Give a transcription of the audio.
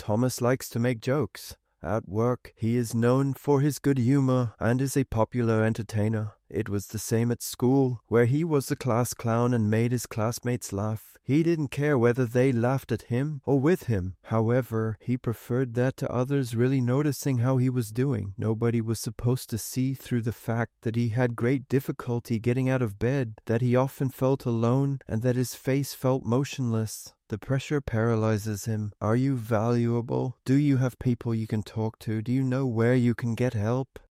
Thomas likes to make jokes. At work, he is known for his good humor and is a popular entertainer. It was the same at school, where he was the class clown and made his classmates laugh. He didn't care whether they laughed at him or with him. However, he preferred that to others really noticing how he was doing. Nobody was supposed to see through the fact that he had great difficulty getting out of bed, that he often felt alone, and that his face felt motionless. The pressure paralyzes him. Are you valuable? Do you have people you can talk to? Do you know where you can get help?